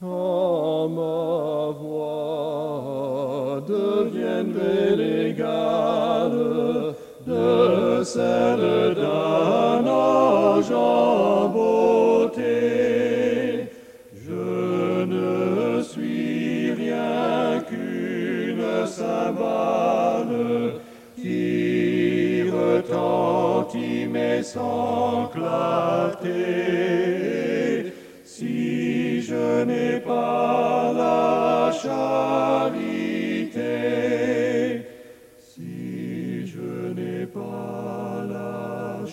Quand ma voix devienne belle égale de celle d'un ange en beauté, je ne suis rien qu'une cymbale qui retentit mais sans clarté. Si je n'ai pas la charité, si je n'ai pas la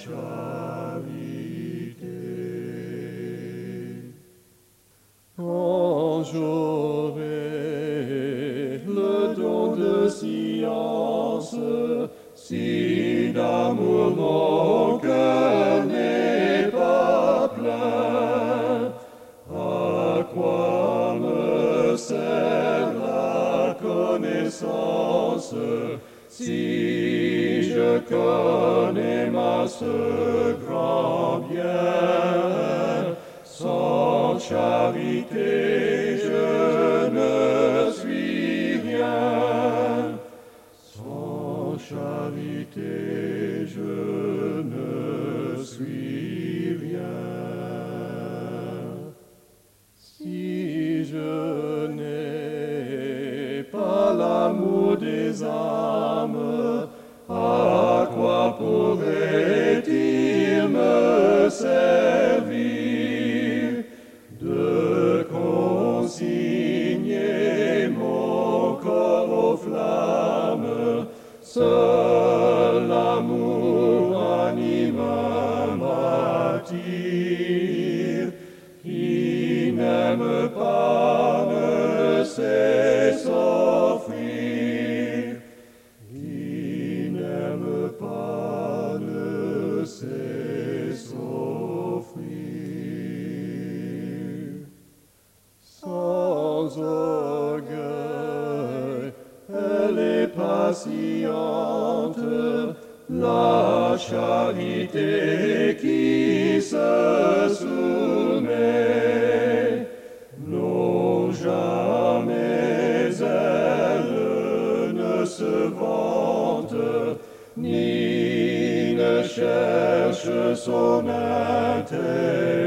charité, quand j'aurai le don de science, si d'amour mon cœur n'est pas plein, à quoi me sert la connaissance si je connais masse grand bien? Sans charité, je ne suis rien. Sans charité, je ne suis rien. Si je n'ai pas l'amour des âmes, à quoi pourrait-il me servir de consigner mon corps aux flammes? Seul l'amour anime un martyr. Qui n'aime pas ne sait s'offrir. Qui n'aime pas ne sait s'offrir. Sans orgueil, elle est patiente, la charité qui se soumet. Non, jamais elle ne se vante, ni ne cherche son intérêt.